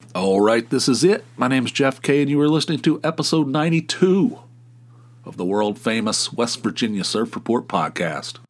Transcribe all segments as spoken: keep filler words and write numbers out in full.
All right, this is it. My name's Jeff Kay, and you are listening to episode ninety-two of the world-famous West Virginia Surf Report podcast.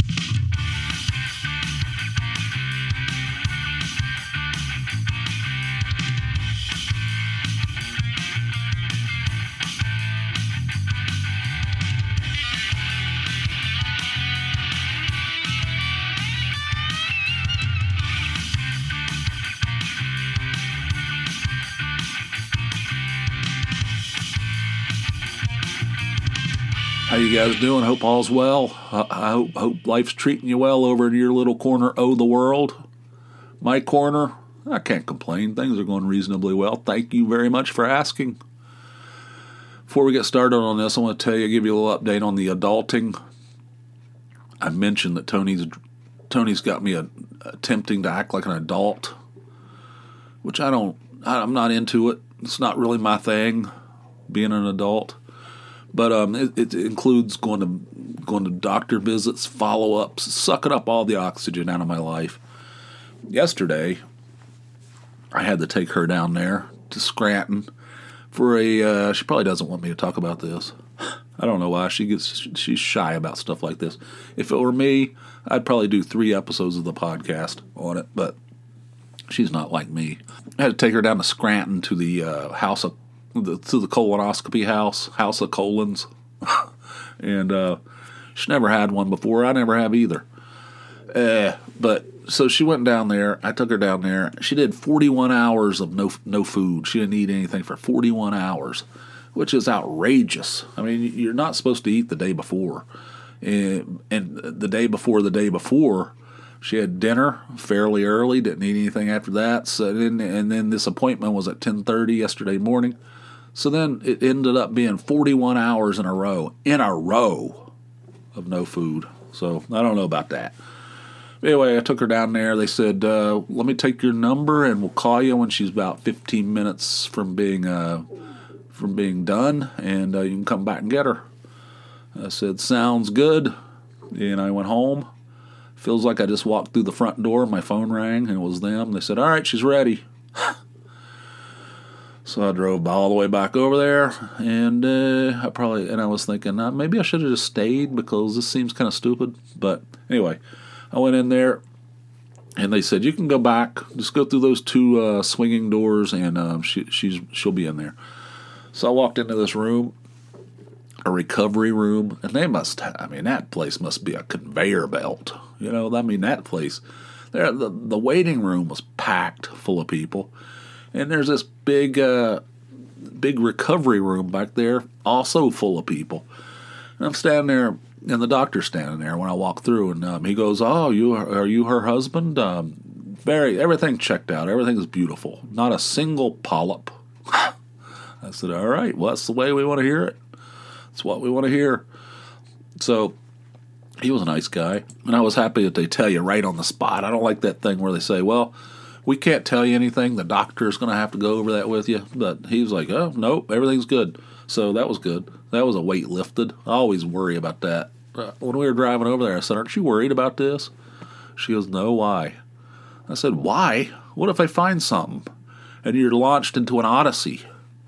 How you guys doing? Hope all's well. I, I hope, hope life's treating you well over in your little corner of the world. My corner, I can't complain. Things are going reasonably well. Thank you very much for asking. Before we get started on this, I want to tell you, give you a little update on the adulting. I mentioned that Tony's Tony's got me a, attempting to act like an adult, which I don't. I'm not into it. It's not really my thing, being an adult. But um, it, it includes going to going to doctor visits, follow-ups, sucking up all the oxygen out of my life. Yesterday, I had to take her down there to Scranton for a. Uh, she probably doesn't want me to talk about this. I don't know why. She gets she's shy about stuff like this. If it were me, I'd probably do three episodes of the podcast on it. But she's not like me. I had to take her down to Scranton to the uh, house of. The, to the colonoscopy house, house of colons, and uh, she never had one before. I never have either. Uh, but so she went down there. I took her down there. She did forty-one hours of no no food. She didn't eat anything for forty-one hours, which is outrageous. I mean, you're not supposed to eat the day before, and, and the day before the day before. She had dinner fairly early. Didn't eat anything after that. So then, and then this appointment was at ten thirty yesterday morning. So then it ended up being forty-one hours in a row, in a row of no food. So I don't know about that. Anyway, I took her down there. They said, uh, let me take your number and we'll call you when she's about fifteen minutes from being uh, from being done, and uh, you can come back and get her. I said, sounds good. And I went home. Feels like I just walked through the front door. My phone rang, and it was them. They said, all right, she's ready. So I drove all the way back over there, and uh, I probably, and I was thinking, uh, maybe I should have just stayed because this seems kind of stupid. But anyway, I went in there, and they said, you can go back. Just go through those two uh, swinging doors, and um, she, she's she'll be in there. So I walked into this room, a recovery room, and they must, I mean, that place must be a conveyor belt. You know, I mean, that place, there, the, the waiting room was packed full of people. And there's this big, uh, big recovery room back there, also full of people. And I'm standing there, and the doctor's standing there when I walk through, and um, he goes, "Oh, you are, are you her husband?" Um, very, everything checked out. Everything is beautiful. Not a single polyp. I said, "All right, well, that's the way we want to hear it. That's what we want to hear." So he was a nice guy, and I was happy that they tell you right on the spot. I don't like that thing where they say, "Well, we can't tell you anything. The doctor's going to have to go over that with you." But he was like, oh, nope, everything's good. So that was good. That was a weight lifted. I always worry about that. Uh, when we were driving over there, I said, aren't you worried about this? She goes, no, why? I said, why? What if I find something? And you're launched into an odyssey.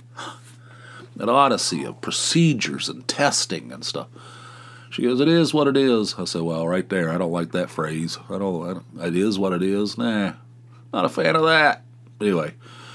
An odyssey of procedures and testing and stuff. She goes, it is what it is. I said, well, right there, I don't like that phrase. I don't, I don't it is what it is. Nah. Not a fan of that. Anyway,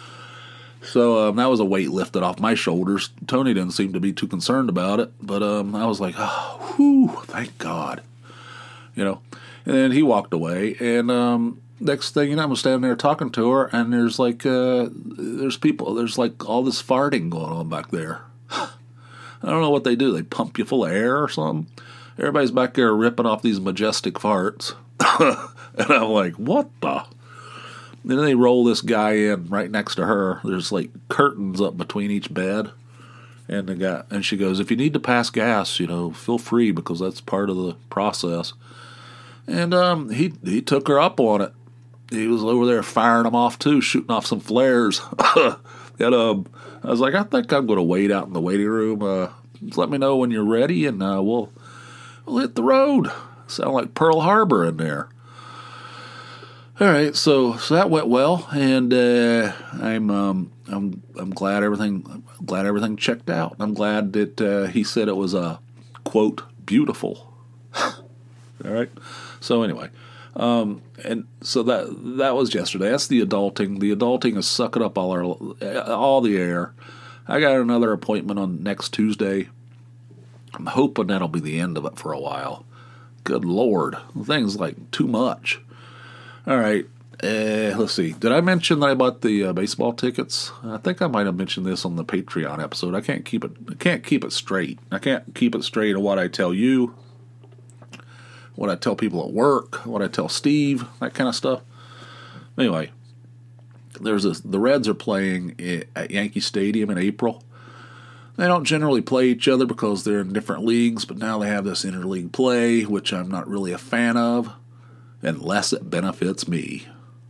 so um, that was a weight lifted off my shoulders. Tony didn't seem to be too concerned about it, but um, I was like, oh, whew, thank God. You know, and then he walked away, and um, next thing you know, I'm standing there talking to her, and there's like, uh, there's people, there's like all this farting going on back there. I don't know what they do. They pump you full of air or something. Everybody's back there ripping off these majestic farts. And I'm like, what the? Then they roll this guy in right next to her. There's like curtains up between each bed. And the guy, and she goes, if you need to pass gas, you know, feel free because that's part of the process. And um, he he took her up on it. He was over there firing them off too, shooting off some flares. and um, I was like, I think I'm going to wait out in the waiting room. Uh, just let me know when you're ready, and uh, we'll we'll hit the road. Sound like Pearl Harbor in there. All right, so so that went well, and uh, I'm um, I'm I'm glad everything I'm glad everything checked out. I'm glad that uh, he said it was a quote beautiful. All right, so anyway, um, and so that that was yesterday. That's the adulting. The adulting is sucking up all our all the air. I got another appointment on next Tuesday. I'm hoping that'll be the end of it for a while. Good Lord, the thing's like too much. All right, uh, let's see. Did I mention that I bought the uh, baseball tickets? I think I might have mentioned this on the Patreon episode. I can't keep it. I can't keep it straight. I can't keep it straight of what I tell you, what I tell people at work, what I tell Steve, that kind of stuff. Anyway, there's this. The Reds are playing at Yankee Stadium in April. They don't generally play each other because they're in different leagues, but now they have this interleague play, which I'm not really a fan of. Unless it benefits me.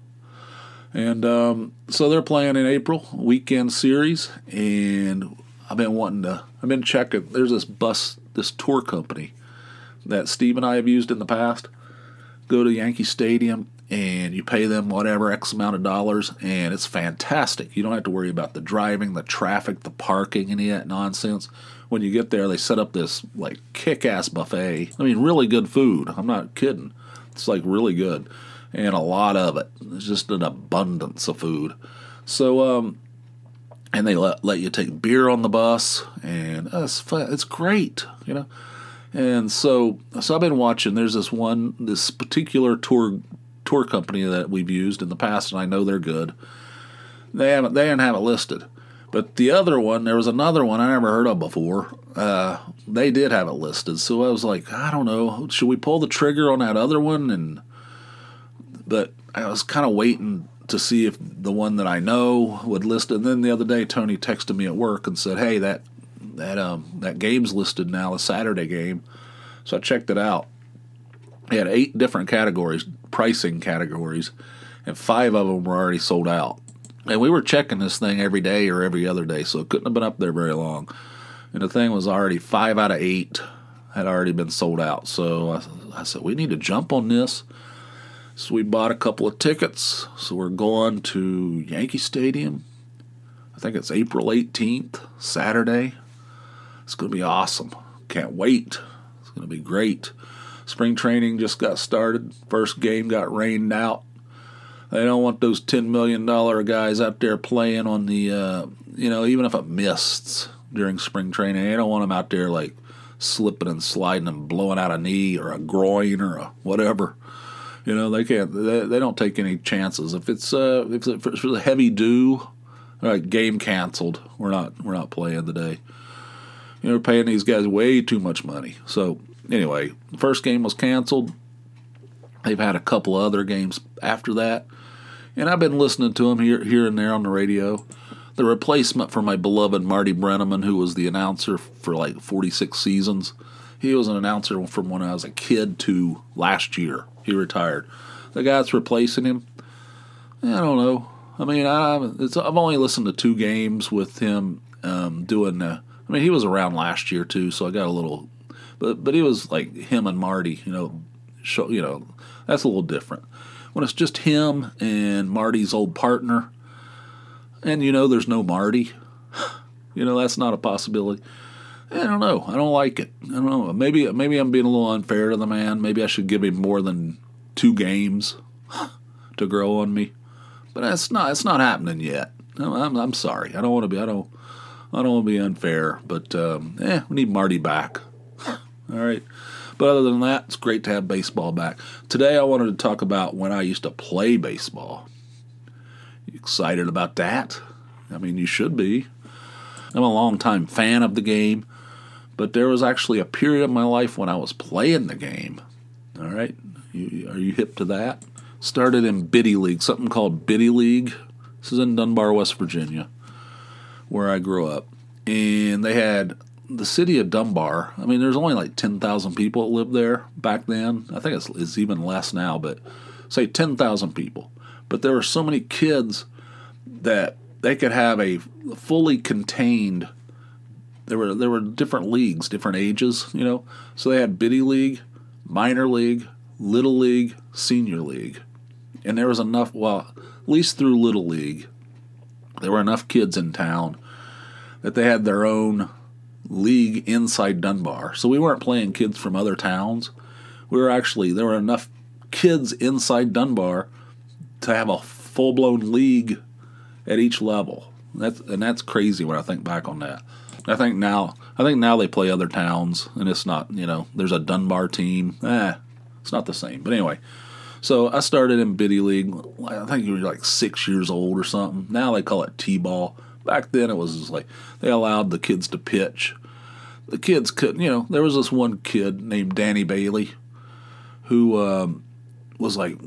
And um, so they're playing in April, weekend series, and I've been wanting to, I've been checking, there's this bus, this tour company that Steve and I have used in the past. Go to Yankee Stadium, and you pay them whatever X amount of dollars, and it's fantastic. You don't have to worry about the driving, the traffic, the parking, any of that nonsense. When you get there, they set up this, like, kick-ass buffet. I mean, really good food. I'm not kidding. It's like really good, and a lot of it. It's just an abundance of food. So, um, and they let let you take beer on the bus, and uh, it's fun. It's great, you know. And so, so I've been watching. There's this one, this particular tour tour company that we've used in the past, and I know they're good. They haven't, they didn't have it listed, but the other one, there was another one I never heard of before. Uh, they did have it listed, so I was like, I don't know, should we pull the trigger on that other one? And but I was kind of waiting to see if the one that I know would list it. And then the other day, Tony texted me at work and said, "Hey, that that um that game's listed now, the Saturday game." So I checked it out. It had eight different categories, pricing categories, and five of them were already sold out. And we were checking this thing every day or every other day, so it couldn't have been up there very long. And the thing was already five out of eight had already been sold out. So I, I said, we need to jump on this. So we bought a couple of tickets. So we're going to Yankee Stadium. I think it's April eighteenth, Saturday. It's going to be awesome. Can't wait. It's going to be great. Spring training just got started. First game got rained out. They don't want those ten million dollars guys out there playing on the, uh, you know, even if it mists during spring training. They don't want them out there like slipping and sliding and blowing out a knee or a groin or a whatever. You know, they can't. They, they don't take any chances. If it's uh, if it's a heavy dew, all right, game canceled. We're not we're not playing today. You know, we're paying these guys way too much money. So anyway, the first game was canceled. They've had a couple other games after that, and I've been listening to them here here and there on the radio. The replacement for my beloved Marty Brennaman, who was the announcer for like forty-six seasons. He was an announcer from when I was a kid to last year. He retired. The guy that's replacing him, I don't know. I mean, I, it's, I've only listened to two games with him um, doing. Uh, I mean, he was around last year too, so I got a little. But but he was like him and Marty. You know, show, you know, that's a little different. When it's just him and Marty's old partner. And, you know, there's no Marty. You know, that's not a possibility. I don't know. I don't like it. I don't know. Maybe maybe I'm being a little unfair to the man. Maybe I should give him more than two games to grow on me. But that's not it's not happening yet. I'm I'm sorry. I don't want to be I don't I don't want to be unfair. But um, eh, we need Marty back. All right. But other than that, it's great to have baseball back. Today I wanted to talk about when I used to play baseball. You excited about that? I mean, you should be. I'm a longtime fan of the game, but there was actually a period of my life when I was playing the game. All right? You, are you hip to that? Started in Biddy League, something called Biddy League. This is in Dunbar, West Virginia, where I grew up. And they had the city of Dunbar. I mean, there's only like ten thousand people that lived there back then. I think it's, it's even less now, but say ten thousand people. But there were so many kids that they could have a fully contained. There were there were different leagues, different ages, you know. So they had Biddy League, Minor League, Little League, Senior League, And there was enough, well, at least through Little League, there were enough kids in town that they had their own league inside Dunbar. So we weren't playing kids from other towns. We were actually, there were enough kids inside Dunbar to have a full-blown league at each level. That's and that's crazy when I think back on that. I think now, I think now they play other towns, and it's not, you know, there's a Dunbar team. Eh, it's not the same. But anyway, so I started in Biddy League. I think you were like six years old or something. Now they call it T-ball. Back then it was just like they allowed the kids to pitch. The kids couldn't, you know, there was this one kid named Danny Bailey who um, was like,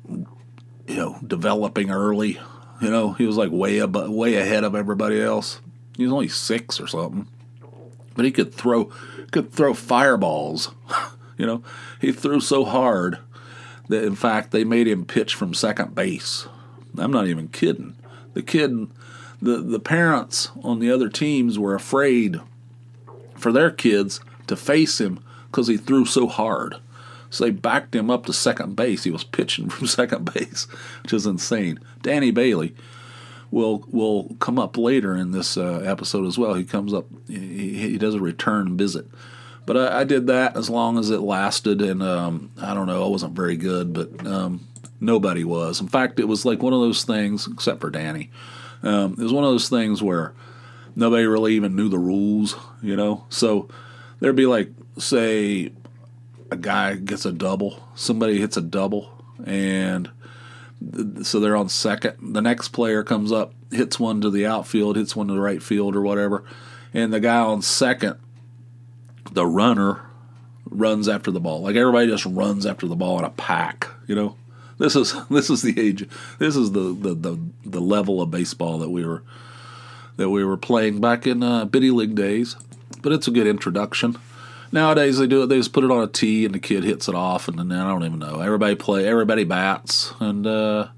you know, developing early. You know, he was like way ab- way ahead of everybody else. He was only six or something, but he could throw could throw fireballs. You know, he threw so hard that in fact they made him pitch from second base. I'm not even kidding. The kid, the the parents on the other teams were afraid for their kids to face him because he threw so hard. So they backed him up to second base. He was pitching from second base, which is insane. Danny Bailey will will come up later in this uh, episode as well. He comes up, he, he does a return visit. But I, I did that as long as it lasted, and um, I don't know, I wasn't very good, but um, nobody was. In fact, it was like one of those things, except for Danny, um, it was one of those things where nobody really even knew the rules, you know? So there'd be like, say, a guy gets a double, somebody hits a double, and th- so they're on second. The next player comes up, hits one to the outfield, hits one to the right field or whatever, and the guy on second, the runner, runs after the ball. Like everybody just runs after the ball in a pack, you know? This is this is the age, this is the, the, the, the level of baseball that we were that we were playing back in uh, Biddy League days. But it's a good introduction. Nowadays they do it. They just put it on a tee and the kid hits it off, and then I don't even know. Everybody play. Everybody bats, and uh,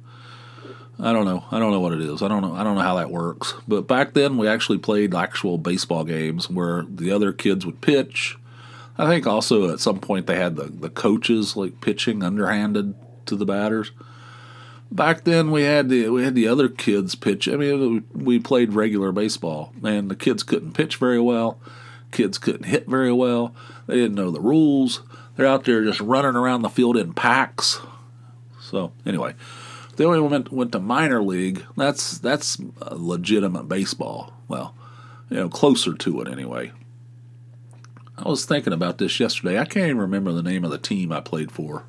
I don't know. I don't know what it is. I don't know. I don't know how that works. But back then we actually played actual baseball games where the other kids would pitch. I think also at some point they had the, the coaches like pitching underhanded to the batters. Back then we had the we had the other kids pitch. I mean, we played regular baseball, and the kids couldn't pitch very well. Kids couldn't hit very well. They didn't know the rules. They're out there just running around the field in packs. So anyway, then we went went to minor league. That's that's a legitimate baseball. Well, you know, closer to it anyway. I was thinking about this yesterday. I can't even remember the name of the team I played for.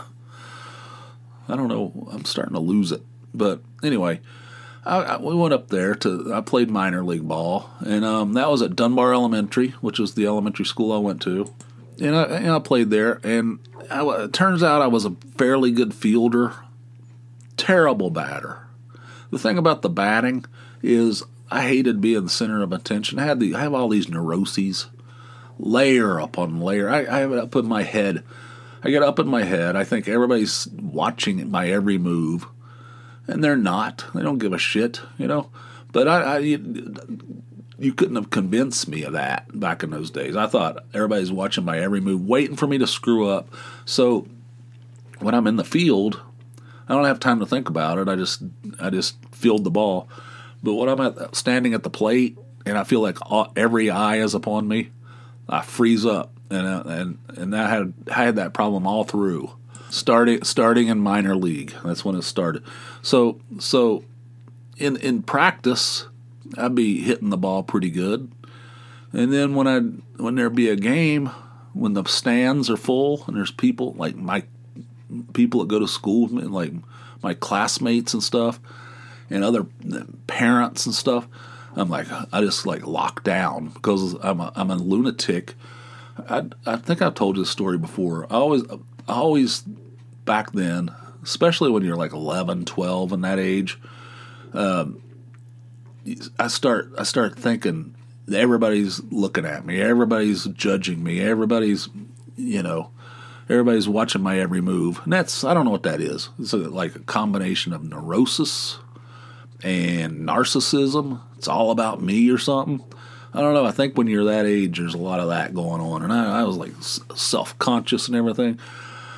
I don't know. I'm starting to lose it. But anyway, I, I, we went up there to. I played minor league ball, and um, that was at Dunbar Elementary, which was the elementary school I went to. And I, and I played there, and I, it turns out I was a fairly good fielder. Terrible batter. The thing about the batting is I hated being the center of attention. I had the I have all these neuroses, layer upon layer. I, I have it up in my head. I get up in my head. I think everybody's watching my every move, and they're not. They don't give a shit, you know. But I, I you, you couldn't have convinced me of that back in those days. I thought everybody's watching my every move, waiting for me to screw up. So when I'm in the field, I don't have time to think about it. I just I just field the ball. But when I'm at, standing at the plate and I feel like all, every eye is upon me, I freeze up. And uh, and and I had I had that problem all through, starting starting in minor league. That's when it started. So so, in in practice, I'd be hitting the ball pretty good, and then when I when there'd be a game, when the stands are full and there's people like my people that go to school with me, like my classmates and stuff, and other parents and stuff, I'm like I just like lock down because I'm a, I'm a lunatic. I, I think I've told you this story before. I always, I always, back then, especially when you're like eleven, twelve in that age, um, I start, I start thinking that everybody's looking at me, everybody's judging me, everybody's, you know, everybody's watching my every move. And that's, I don't know what that is. It's a, like a combination of neurosis and narcissism. It's all about me or something. I don't know. I think when you're that age, there's a lot of that going on. And I, I was like self-conscious and everything.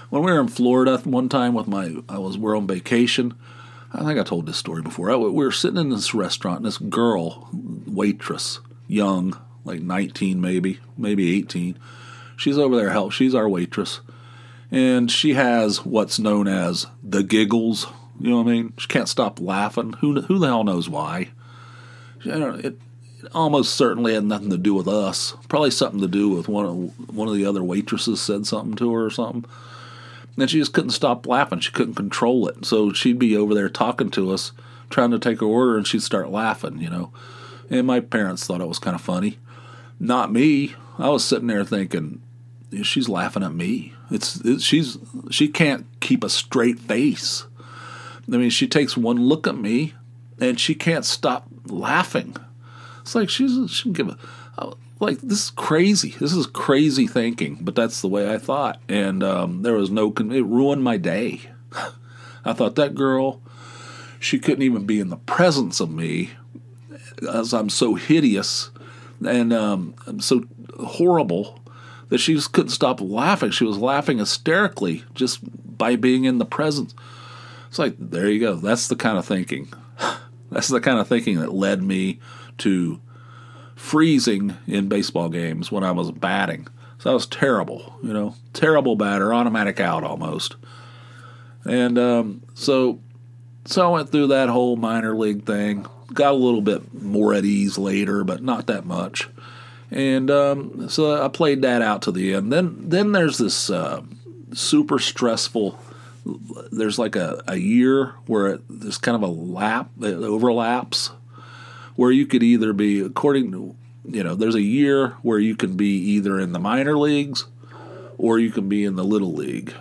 when we were in Florida one time with my, I was, we're on vacation. I think I told this story before. I, we were sitting in this restaurant, and this girl, waitress, young, like nineteen maybe, maybe eighteen. She's over there help. She's our waitress. And she has what's known as the giggles. You know what I mean? She can't stop laughing. Who who the hell knows why? You know, it, it almost certainly had nothing to do with us. Probably something to do with one of, one of the other waitresses said something to her or something. And she just couldn't stop laughing. She couldn't control it. So she'd be over there talking to us, trying to take her order, and she'd start laughing, you know. And my parents thought it was kind of funny. Not me. I was sitting there thinking, she's laughing at me. It's, it's she's she can't keep a straight face. I mean, she takes one look at me, and she can't stop laughing. It's like she's she can give a like this is crazy. This is crazy thinking, but that's the way I thought, and um, there was no. It ruined my day. I thought that girl, she couldn't even be in the presence of me, as I'm so hideous and um, I'm so horrible that she just couldn't stop laughing. She was laughing hysterically just by being in the presence. It's like, there you go. That's the kind of thinking. That's the kind of thinking that led me to freezing in baseball games when I was batting. So I was terrible, you know, terrible batter, automatic out almost. And um, so so I went through that whole minor league thing. Got a little bit more at ease later, but not that much. And um, so I played that out to the end. Then then there's this uh, super stressful, there's like a, a year where it, there's kind of a lap, it overlaps, where you could either be, according to, you know, there's a year where you can be either in the minor leagues or you can be in the little league.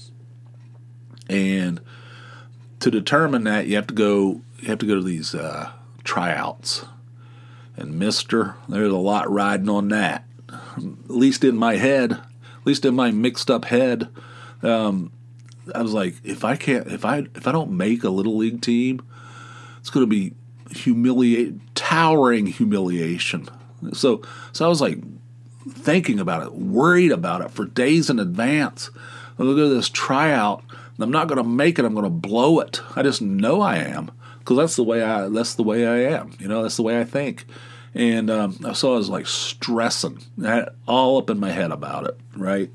And to determine that, you have to go, you have to go to these uh, tryouts. And mister, there's a lot riding on that. At least in my head, at least in my mixed up head, um, I was like, if I can't, if I, if I don't make a little league team, it's going to be humiliate, towering humiliation. So, so I was like thinking about it, worried about it for days in advance. I'm going to go to this tryout, and I'm not going to make it. I'm going to blow it. I just know I am, because that's the way I. That's the way I am. You know, that's the way I think. And um, so I was like stressing, I had all up in my head about it, right?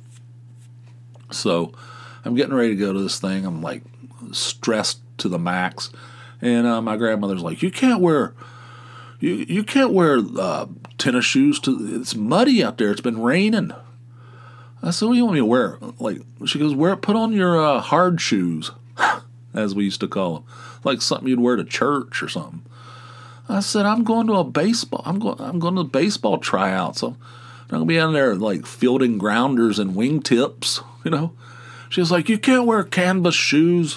So I'm getting ready to go to this thing. I'm like stressed to the max. And uh, my grandmother's like, you can't wear, you you can't wear uh, tennis shoes. To it's muddy out there. It's been raining. I said, what do you want me to wear? Like, she goes, wear put on your uh, hard shoes, as we used to call them, like something you'd wear to church or something. I said, I'm going to a baseball. I'm going. I'm going to baseball tryouts. So I'm not gonna be out there like fielding grounders and wingtips. You know. She was like, you can't wear canvas shoes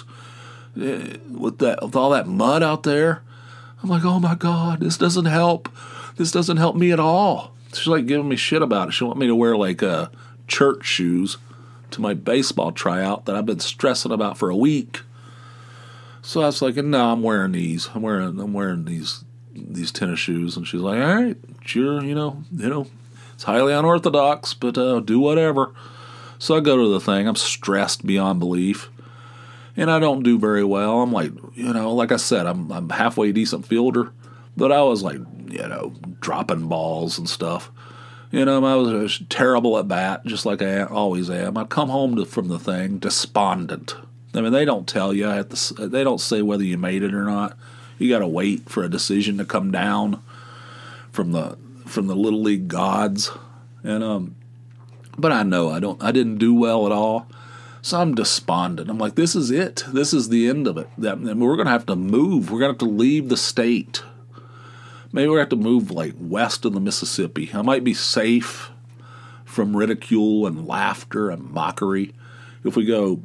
with that with all that mud out there. I'm like, oh my God, this doesn't help. This doesn't help me at all. She's like giving me shit about it. She want me to wear like uh, church shoes to my baseball tryout that I've been stressing about for a week. So I was like, no, I'm wearing these. I'm wearing I'm wearing these these tennis shoes. And she's like, all right, sure, you know, you know, it's highly unorthodox, but uh, do whatever. So I go to the thing. I'm stressed beyond belief. And I don't do very well. I'm like, you know, like I said, I'm I'm halfway decent fielder, but I was like, you know, dropping balls and stuff. You know, I was, I was terrible at bat, just like I always am. I come home to, from the thing despondent. I mean, they don't tell you. At the, they don't say whether you made it or not. You got to wait for a decision to come down from the from the little league gods. And um, but I know I don't. I didn't do well at all. So I'm despondent. I'm like, this is it. This is the end of it. That, and we're going to have to move. We're going to have to leave the state. Maybe we're going to have to move like west of the Mississippi. I might be safe from ridicule and laughter and mockery if we go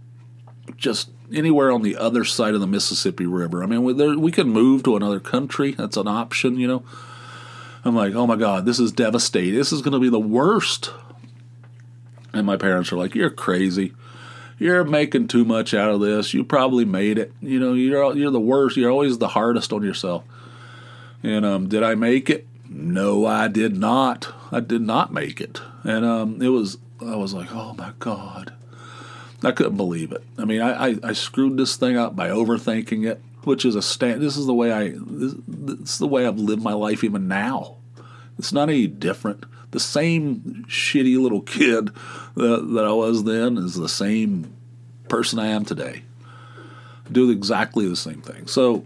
just anywhere on the other side of the Mississippi River. I mean, we, there, we can move to another country. That's an option, you know. I'm like, oh my God, this is devastating. This is going to be the worst. And my parents are like, you're crazy. You're making too much out of this. You probably made it. You know, you're you're the worst. You're always the hardest on yourself. And um, did I make it? No, I did not. I did not make it. And um, it was, I was like, oh my God. I couldn't believe it. I mean, I, I, I screwed this thing up by overthinking it, which is a stand. This is the way I. This, this is the way I've lived my life even now. It's not any different. The same shitty little kid that, that I was then is the same person I am today. I do exactly the same thing. So,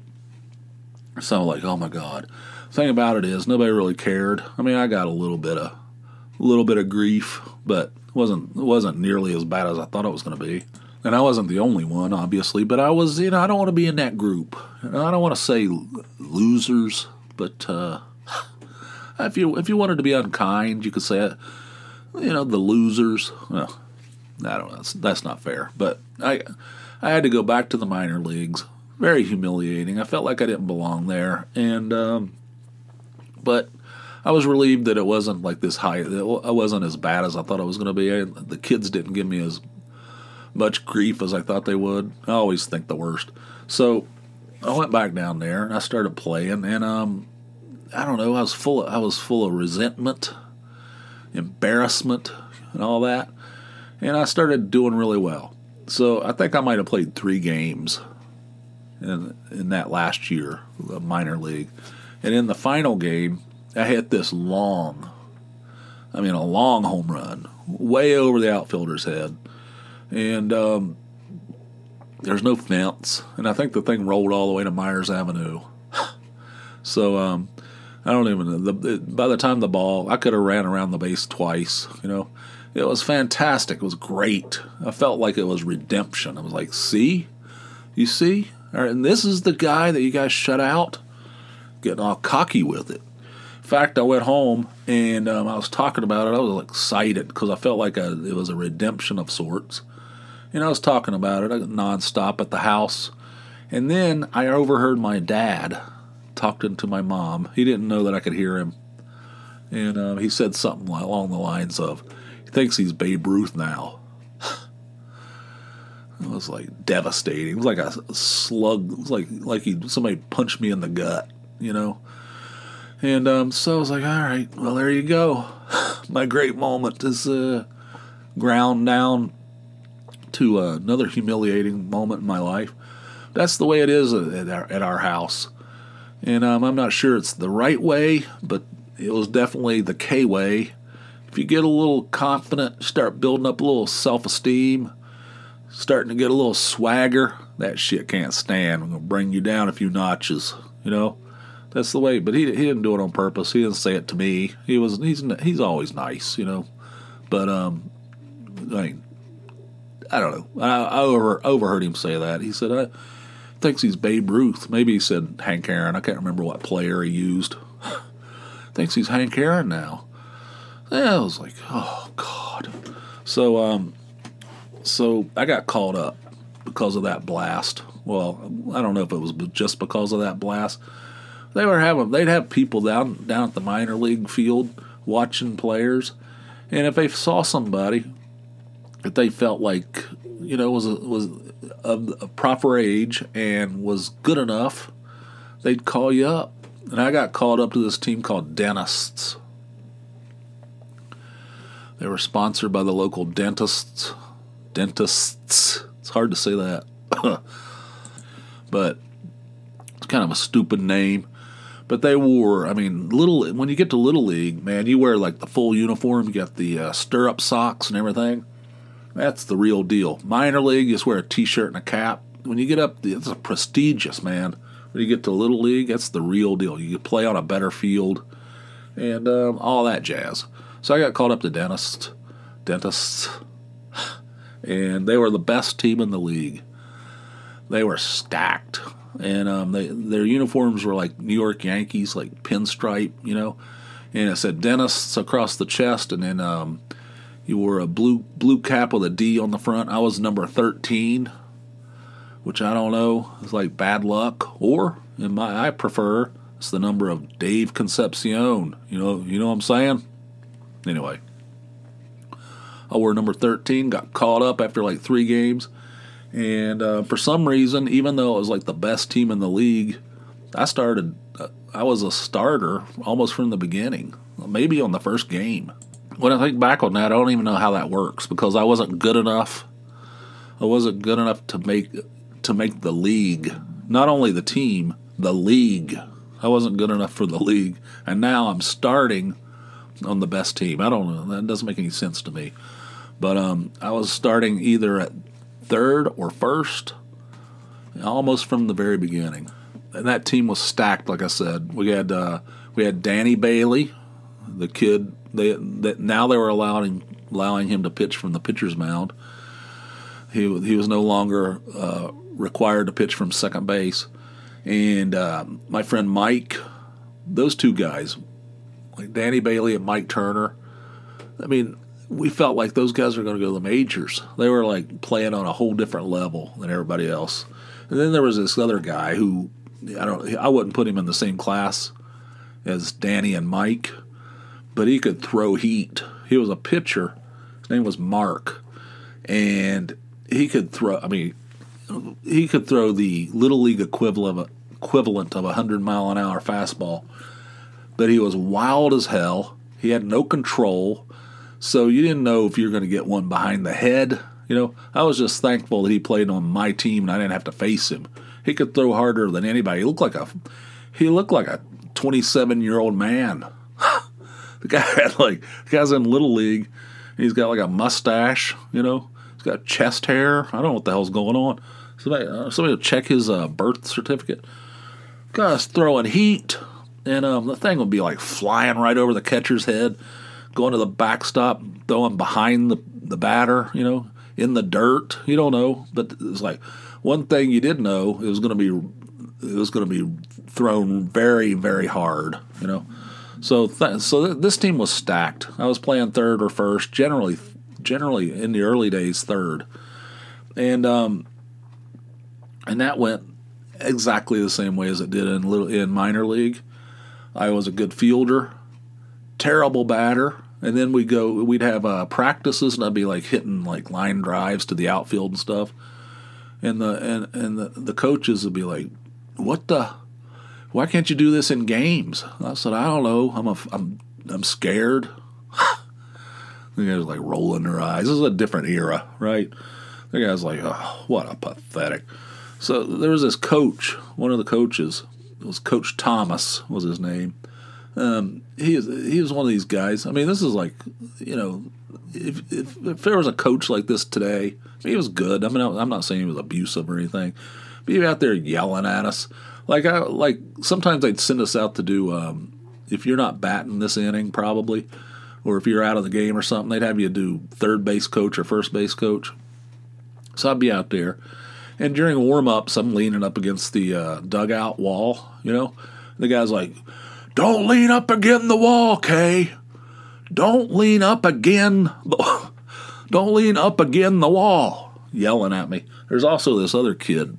so like, oh my God. The thing about it is, nobody really cared. I mean, I got a little bit of, a little bit of grief, but it wasn't it wasn't nearly as bad as I thought it was going to be. And I wasn't the only one, obviously, but I was, you know, I don't want to be in that group. I don't want to say losers, but uh, if you if you wanted to be unkind, you could say, it. You know, the losers. Well, I don't know. That's, that's not fair. But I I had to go back to the minor leagues. Very humiliating. I felt like I didn't belong there, and um, but I was relieved that it wasn't like this high. It wasn't as bad as I thought it was going to be. I, the kids didn't give me as much grief as I thought they would. I always think the worst. So I went back down there and I started playing, and um, I don't know. I was full. Of, I was full of resentment, embarrassment, and all that. And I started doing really well. So I think I might have played three games in in that last year, the minor league. And in the final game, I hit this long, I mean a long home run, way over the outfielder's head. And um, there's no fence. And I think the thing rolled all the way to Myers Avenue. So um, I don't even know. The, it, by the time the ball, I could have ran around the base twice, you know. It was fantastic. It was great. I felt like it was redemption. I was like, see? You see? All right, and this is the guy that you guys shut out? Getting all cocky with it. In fact, I went home and um, I was talking about it. I was excited because I felt like a, it was a redemption of sorts. And I was talking about it nonstop at the house. And then I overheard my dad talking to my mom. He didn't know that I could hear him. And um, he said something along the lines of, he thinks he's Babe Ruth now. It was like devastating. It was like a slug. It was like like he somebody punched me in the gut, you know. And um, so I was like, all right, well, there you go. My great moment is uh, ground down to uh, another humiliating moment in my life. That's the way it is at our, at our house. And um, I'm not sure it's the right way, but it was definitely the K way. If you get a little confident, start building up a little self-esteem, starting to get a little swagger, that shit can't stand. I'm going to bring you down a few notches, you know. That's the way. But he he didn't do it on purpose. He didn't say it to me. He was he's he's always nice, you know. But um, I mean, I don't know. I, I over, overheard him say that. He said, I thinks he's Babe Ruth. Maybe he said Hank Aaron. I can't remember what player he used. Thinks he's Hank Aaron now. Yeah, I was like, oh God. So um, so I got called up because of that blast. Well, I don't know if it was just because of that blast. They were having, they'd have people down down at the minor league field watching players, and if they saw somebody that they felt like, you know, was a, was of a proper age and was good enough, they'd call you up. And I got called up to this team called Dentists. They were sponsored by the local dentists. Dentists. It's hard to say that, but it's kind of a stupid name. But they wore, I mean, little. When you get to Little League, man, you wear like the full uniform. You got the uh, stirrup socks and everything. That's the real deal. Minor League, you just wear a T-shirt and a cap. When you get up, it's a prestigious, man. When you get to Little League, that's the real deal. You play on a better field and um, all that jazz. So I got called up to dentists, dentists, and they were the best team in the league. They were stacked. And um, they, their uniforms were like New York Yankees, like pinstripe, you know. And it said dentists across the chest, and then um, you wore a blue blue cap with a D on the front. I was number thirteen, which I don't know. It's like bad luck. Or, in my, I prefer, it's the number of Dave Concepcion. You know, you know what I'm saying? Anyway, I wore number thirteen, got called up after like three games. And uh, for some reason, even though it was like the best team in the league, I started, uh, I was a starter almost from the beginning, maybe on the first game. When I think back on that, I don't even know how that works because I wasn't good enough I wasn't good enough to make to make the league. Not only the team, the league. I wasn't good enough for the league. And now I'm starting on the best team. I don't know. That doesn't make any sense to me. But um, I was starting either at third or first, almost from the very beginning. And that team was stacked, like I said. We had uh, we had Danny Bailey, the kid. They that now they were allowing allowing him to pitch from the pitcher's mound. He he was no longer uh, required to pitch from second base. And uh, my friend Mike, those two guys, like Danny Bailey and Mike Turner, I mean, we felt like those guys were going to go to the majors. They were like playing on a whole different level than everybody else. And then there was this other guy who I don't I wouldn't put him in the same class as Danny and Mike, but he could throw heat. He was a pitcher. His name was Mark, and he could throw. I mean, he could throw the little league equivalent of, equivalent of a hundred mile an hour fastball. But he was wild as hell. He had no control, so you didn't know if you were going to get one behind the head. You know, I was just thankful that he played on my team and I didn't have to face him. He could throw harder than anybody. He looked like a he looked like a twenty-seven year old man. The guy had like the guy's in little league. And he's got like a mustache. You know. He's got chest hair. I don't know what the hell's going on. Somebody, uh, somebody will check his uh, birth certificate. Guy's throwing heat, and um, the thing would be like flying right over the catcher's head, going to the backstop, throwing behind the, the batter, you know, in the dirt. You don't know, but it's like one thing you did know, it was going to be it was going to be thrown very, very hard, you know. So th- so th- this team was stacked. I was playing third or first, generally. Generally, in the early days, third, and um, and that went exactly the same way as it did in little in minor league. I was a good fielder, terrible batter, and then we go we'd have uh, practices, and I'd be like hitting like line drives to the outfield and stuff, and the and and the, the coaches would be like, "What the? Why can't you do this in games?" And I said, "I don't know. I'm a I'm I'm scared." The guys like rolling their eyes. This is a different era, right? The guy's like, oh, what a pathetic. So there was this coach, one of the coaches, it was Coach Thomas was his name. Um, he, is, he was one of these guys. I mean, this is like, you know, if, if, if there was a coach like this today, he was good. I mean, I'm not saying he was abusive or anything, but he was out there yelling at us. Like, I, like sometimes they'd send us out to do, um, if you're not batting this inning, probably, or if you're out of the game or something, they'd have you do third base coach or first base coach. So I'd be out there. And during warm-ups, I'm leaning up against the uh, dugout wall, you know. The guy's like, don't lean up against the wall, Kay. Don't lean up again. Don't lean up against the wall. Yelling at me. There's also this other kid.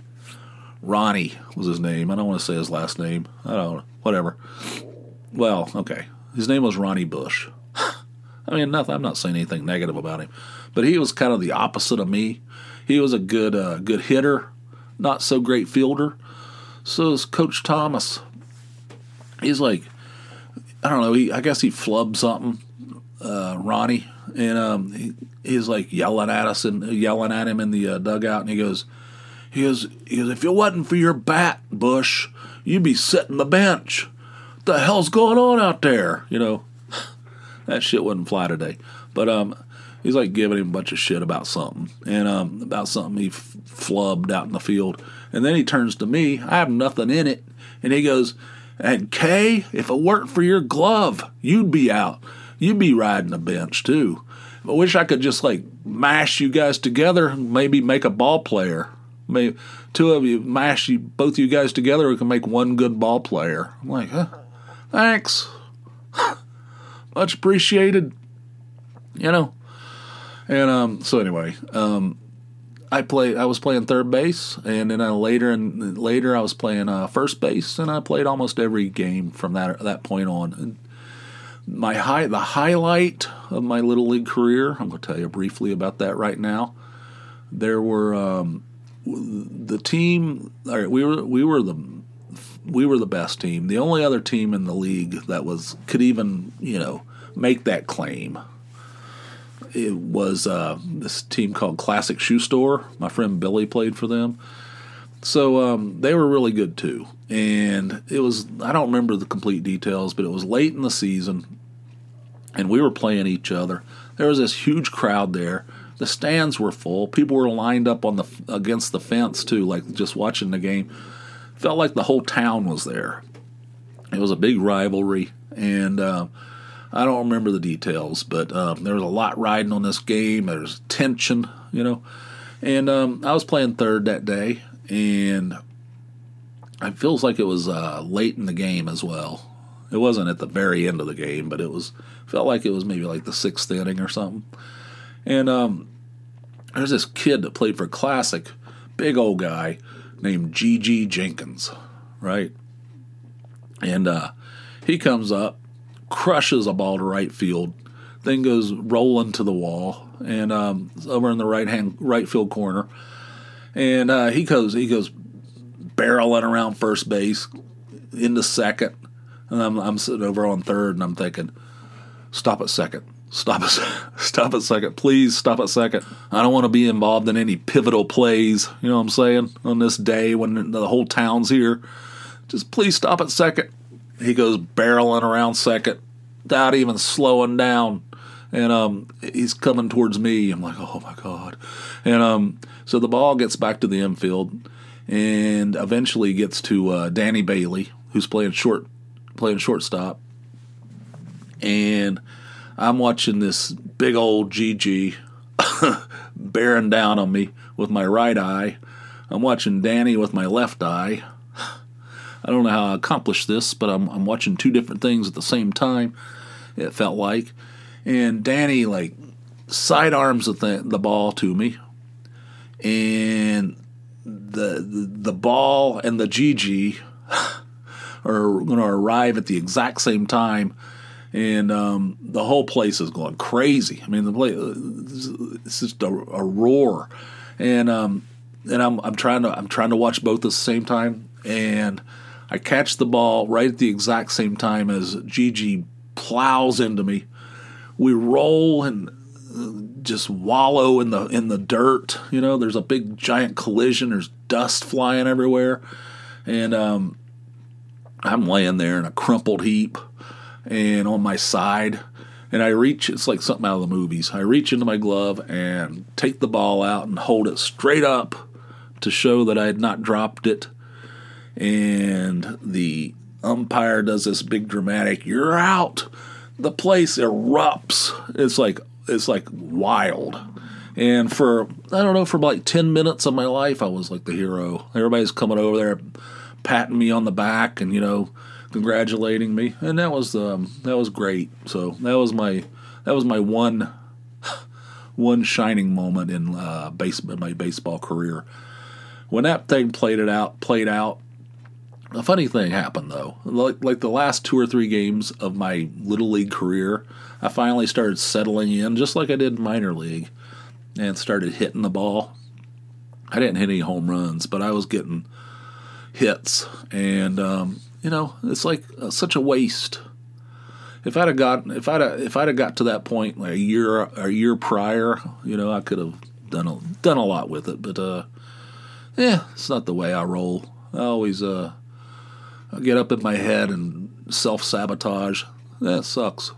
Ronnie was his name. I don't want to say his last name. I don't know. Whatever. Well, okay. His name was Ronnie Bush. I mean, nothing, I'm not saying anything negative about him, but he was kind of the opposite of me. He was a good, uh, good hitter, not so great fielder. So is Coach Thomas. He's like, I don't know. He, I guess he flubbed something, uh, Ronnie, and um, he, he's like yelling at us and yelling at him in the uh, dugout, and he goes, he goes, he goes, if it wasn't for your bat, Bush, you'd be sitting the bench. The hell's going on out there? You know, that shit wouldn't fly today. But um, he's like giving him a bunch of shit about something, and um, about something he f- flubbed out in the field. And then he turns to me. I have nothing in it, and he goes, "And Kay, if it weren't for your glove, you'd be out. You'd be riding the bench too. I wish I could just like mash you guys together, and maybe make a ball player. Maybe two of you mash you, both of you guys together, we can make one good ball player." I'm like, huh? Thanks. Much appreciated. You know. And um, so anyway, um, I played. I was playing third base, and then I later and later I was playing uh, first base, and I played almost every game from that that point on. And my high, the highlight of my little league career, I'm going to tell you briefly about that right now. There were um, the team. All right, we were we were the. We were the best team. The only other team in the league that was could even, you know, make that claim. it was uh, this team called Classic Shoe Store. My friend Billy played for them. So um, they were really good too. And it was, I don't remember the complete details, but it was late in the season, and we were playing each other. There was this huge crowd there. The stands were full. People were lined up on the against the fence too, like just watching the game. Felt like the whole town was there. It was a big rivalry, and uh, I don't remember the details, but um, there was a lot riding on this game. There was tension, you know. And um, I was playing third that day, and it feels like it was uh, late in the game as well. It wasn't at the very end of the game, but it was felt like it was maybe like the sixth inning or something. And um, there's this kid that played for Classic, big old guy named G G Jenkins, right? And uh, he comes up, crushes a ball to right field, then goes rolling to the wall, and um, over in the right hand right field corner. And uh, he goes he goes barreling around first base into second, and I'm I'm sitting over on third, and I'm thinking, stop at second. Stop at, stop at second. Please stop at second. I don't want to be involved in any pivotal plays, you know what I'm saying, on this day when the whole town's here. Just please stop at second. He goes barreling around second without even slowing down. And um, he's coming towards me. I'm like, oh, my God. And um, so the ball gets back to the infield and eventually gets to uh, Danny Bailey, who's playing short, playing shortstop. And I'm watching this big old G G bearing down on me with my right eye. I'm watching Danny with my left eye. I don't know how I accomplished this, but I'm, I'm watching two different things at the same time, it felt like. And Danny, like, sidearms the, th- the ball to me. And the, the, the ball and the G G are going to arrive at the exact same time. And um, the whole place is going crazy. I mean, the place, it's just a, a roar. And um, and I'm I'm trying to I'm trying to watch both at the same time. And I catch the ball right at the exact same time as G G plows into me. We roll and just wallow in the in the dirt. You know, there's a big giant collision. There's dust flying everywhere, and um, I'm laying there in a crumpled heap. And on my side, and I reach, it's like something out of the movies. I reach into my glove and take the ball out and hold it straight up to show that I had not dropped it. And the umpire does this big dramatic, "You're out." The place erupts. It's like, it's like wild. And for, I don't know, for like ten minutes of my life, I was like the hero. Everybody's coming over there, patting me on the back and, you know, congratulating me, and that was um, that was great. So that was my that was my one one shining moment in uh, base in my baseball career. When that thing played it out, played out. A funny thing happened though. Like like the last two or three games of my little league career, I finally started settling in, just like I did in minor league, and started hitting the ball. I didn't hit any home runs, but I was getting hits, and um, you know, it's like uh, such a waste. If I'd have got, if I'd have, if I'd have got to that point like a year, a year prior, you know, I could have done a, done a lot with it. But uh, yeah, it's not the way I roll. I always uh, I get up in my head and self sabotage. That sucks.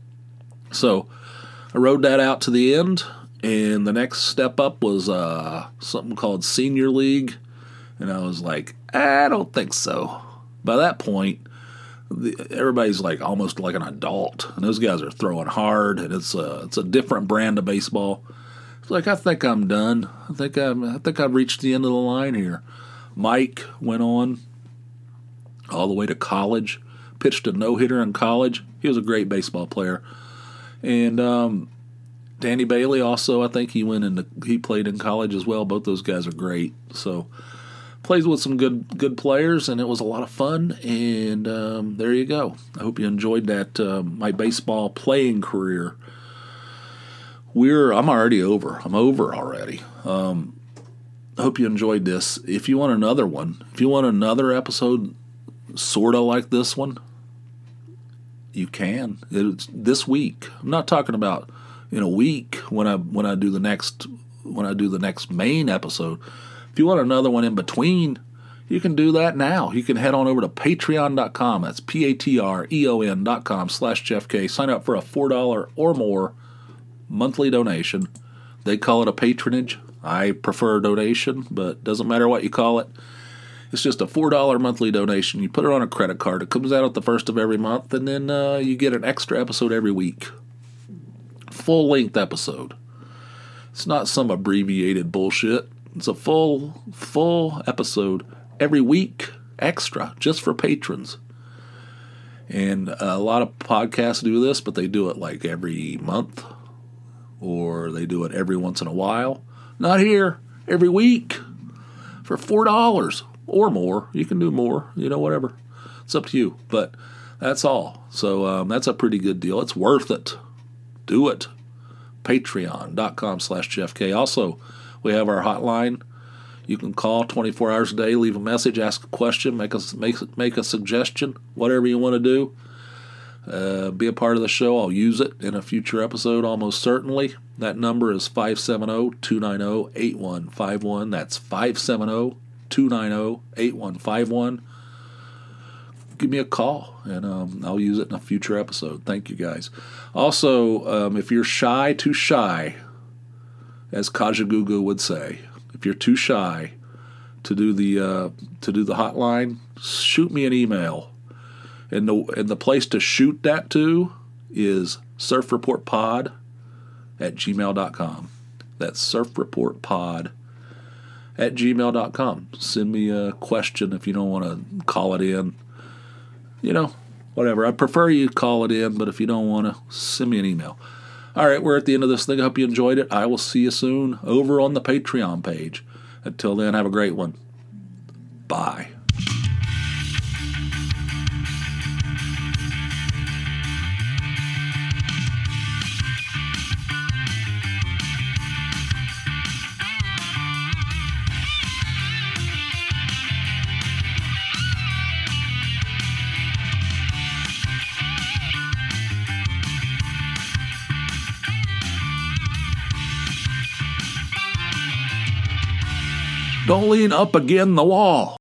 So I rode that out to the end, and the next step up was uh, something called Senior League, and I was like, I don't think so. By that point, the, everybody's like almost like an adult, and those guys are throwing hard, and it's a it's a different brand of baseball. It's like, I think I'm done. I think I'm I think I've reached the end of the line here. Mike went on all the way to college, pitched a no hitter in college. He was a great baseball player, and um, Danny Bailey also. I think he went into he played in college as well. Both those guys are great. So. Plays with some good good players, and it was a lot of fun, and um, there you go. I hope you enjoyed that, uh, my baseball playing career. We're I'm already over. I'm over already. Um, I hope you enjoyed this. If you want another one, if you want another episode sort of like this one, you can. It's this week. I'm not talking about in a week when I when I do the next when I do the next main episode. If you want another one in between, you can do that now. You can head on over to patreon dot com. That's P A T R E O N dot com slash Jeff K. Sign up for a four dollars or more monthly donation. They call it a patronage. I prefer donation, but doesn't matter what you call it. It's just a four dollars monthly donation. You put it on a credit card. It comes out at the first of every month, and then uh, you get an extra episode every week. Full-length episode. It's not some abbreviated bullshit. It's a full, full episode every week, extra, just for patrons. And a lot of podcasts do this, but they do it like every month, or they do it every once in a while. Not here. Every week for four dollars or more. You can do more, you know, whatever. It's up to you, but that's all. So um, that's a pretty good deal. It's worth it. Do it. patreon dot com slash Jeff K. Also, we have our hotline. You can call twenty-four hours a day, leave a message, ask a question, make a, make, make a suggestion, whatever you want to do. Uh, be a part of the show. I'll use it in a future episode almost certainly. That number is five seven zero, two nine zero, eight one five one. That's five seven zero, two nine zero, eight one five one. Give me a call, and um, I'll use it in a future episode. Thank you, guys. Also, um, if you're shy, too shy, as Kajagoogoo would say, if you're too shy to do the uh, to do the hotline, shoot me an email. And the and the place to shoot that to is surfreportpod at gmail dot com. That's surfreportpod at gmail dot com. Send me a question if you don't want to call it in. You know, whatever. I prefer you call it in, but if you don't want to, send me an email. All right, we're at the end of this thing. I hope you enjoyed it. I will see you soon over on the Patreon page. Until then, have a great one. Bye. Don't lean up again the wall.